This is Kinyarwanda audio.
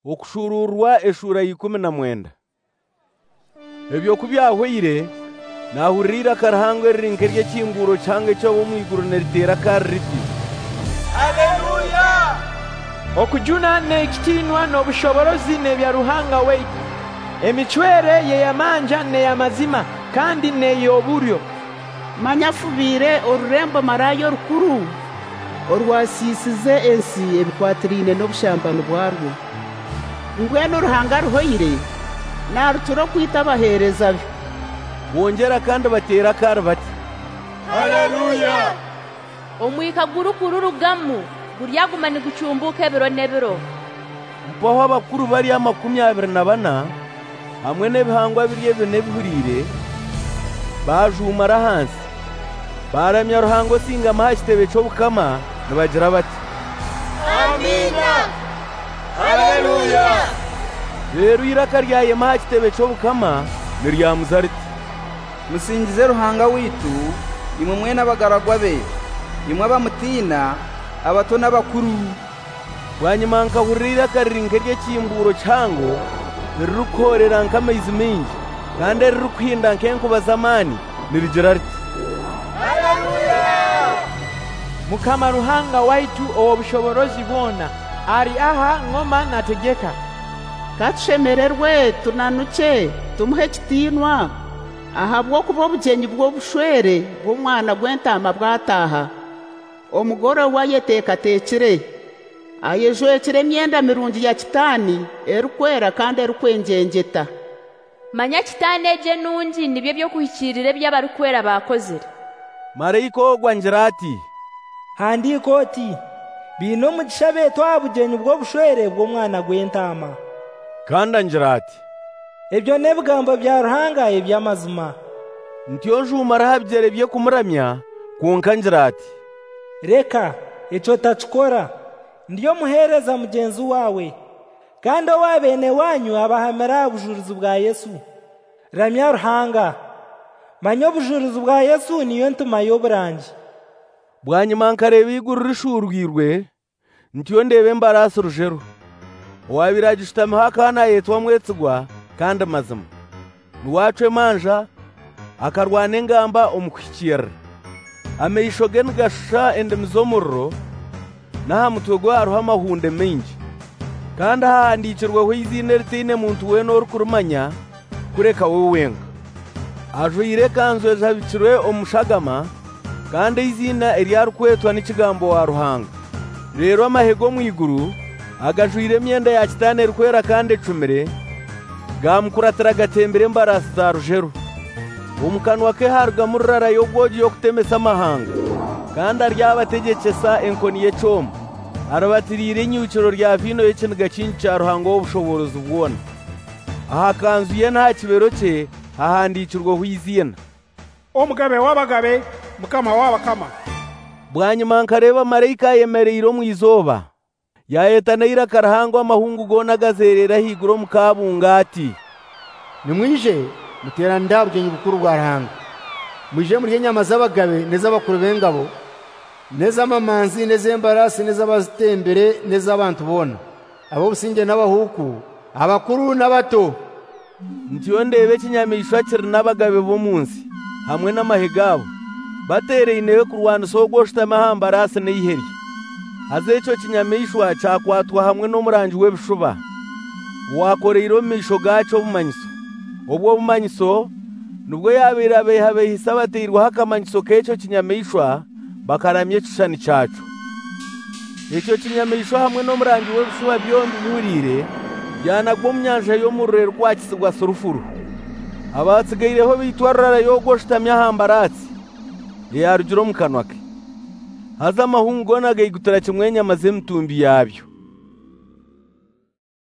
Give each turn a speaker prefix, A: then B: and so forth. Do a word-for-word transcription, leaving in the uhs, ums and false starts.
A: okushururwa eshura y'ikumi na mwenda. Ebyo kubyahwire nahurira karahangwe rinke ry'ekinguro cyange cyo mu iguru neritera kariti.
B: Haleluya!
C: Okujuna ne ekitinwa n'obushoborozi ne bya Ruhanga weitu. Emichwere ye yamanja ne yamazima kandi ne yoburyo.
D: Manyafubire orurembo marayo rukuru orwasisize ensi ebikwatirine n'obushambano bwarwo. Ngweno Ruhanga ruhoyire naruturo kwita abahereza be.
A: Bongera kandi batera kar bati.
B: Haleluya!
E: Omwika gurukuru rugamu guryagumani gucumbuke biro nebiro.
A: Mpaho abakuru bari makumyabiri na bana hamwe n'ebihangwa biriye bine bihurire bajumara hansi baramya Ruhango singa mahakitebe cyo bukama nibagira bati
B: Amina! Haleluya!
A: Rero iraka ryaye mahakitebe cyo bukama niryamuza riti
F: musingize Ruhanga witu imwe mwe n'abagaragwa be imwe bamutina abato n'abakuru.
A: Bwanyuma nkahurira karinke ry'ekimburo cyango nirukorera nk'amaizi menshi kandi rirukwinda nk'enkuba zamani nirigira riti
B: Haleluya!
C: Mukama Ruhanga waitu obushoborozi bwona ari aha ngoma nategeka.
D: Katushemererwe tunanuke tumuhe kitinwa ahabwo kuba obugenyi bw'obushwere bw'omwana gw'entama bwataha. Omugore wayetekatekire ayejwekire emyenda mirungi ya kitani erukwera kandi erukwenjengeta.
E: Manya kitani eje nungi nibyo byo kuhikirire by'abarukwera bakozere.
A: Marayika ogwangira ati
G: handika oti bino mugisha betu abugenyi bw'obushwere bw'omwana gw'entama.
A: Kandi angira ati
G: ebyo n'ebigambo bya Ruhanga eby'amazima.
A: Ntyo njumara habyere bye kumuramya konka ngira ati
G: reka icyo takikora ndiyo muhereza mugenzi wawe kandi owabene wanyu abahamira ubujurizi bwa Yesu. Ramya Ruhanga manya ubujurizi bwa Yesu niyo ntuma y'oburangi.
A: Bwanyuma nkareba iguru rishurwirwe ntyo ndebe mbarasi rujero owabiragishitama hakana yetwa mwetsigwa kandi mazima nuwacwe manja akarwana engamba omukwikira ameisho ge nigashusha endimi z'omuriro n'aha mutwe gwaruho amahunde mengi kandi hahandikirweho izina ritiine muntu weena orukurumanya kureka wowe wenka. Ajwire ekanzu ejahabikirwe omushagama kandi izina eryarukwetwa n'ikigambo wa Ruhanga. Rero amahego mw'iguru agajwire emyenda ya kitani erukwera kandi ecumire gamukuratira gatembere embarasi za rujero. Omu kanwa ke harugamu rurara y'ogwogi y'okutemesa amahanga kandi aryabategekesa enkoni y'ekyoma arabatirire enyukiro rya vino y'ekiniga kingi kya Ruhanga w'obushoborozi bwona. Aha kanzu ye n'aha kibero kye hahandikirweho izina
H: Omugabe w'abagabe Mukama w'abakama.
A: Bwanyuma nkareba marayika yemereire omu izoba yayetana iraka Ruhanga amahungu gona gazerera higuro mu kabunga ati
I: nimwije mutera ndabugenyi bukuru bwa Ruhanga mwije muri nyama z'abagabe nez'abakuru b'engabo nez'amamanzi nez'embarasi nez'abazitembere nez'abantu bona abo businge n'abahuku abakuru n'abato.
A: Ntyo ndebe ekinyamishwa kiri n'abagabe bo munsi hamwe n'amahegabo batereye intebe kurwanisa ogwoshitama hambarasi n'iheri. Haza ekyo kinyamishwa cyakwatwa hamwe n'omurangi w'ebishuba wakoreire omu maisho gakyo obumanyiso. Obwo bumanyiso nubwo yabeera abeehabehisa bateirweho akamanyiso k'ekyo kinyamishwa bakaramya ekishushani kyakyo. Ekyo kinyamishwa hamwe n'omurangi w'ebishuba byombi bihuriire byanagwa omu nyanja y'omuriro erikwakisigwa surufuru. Abatsigaireho bitwa rurara y'ogwoshitamya hambarasi yarugira omu kanwa ke. Haza amahungu gona gaigutira kimwe enyama z'emitumbi yabyo.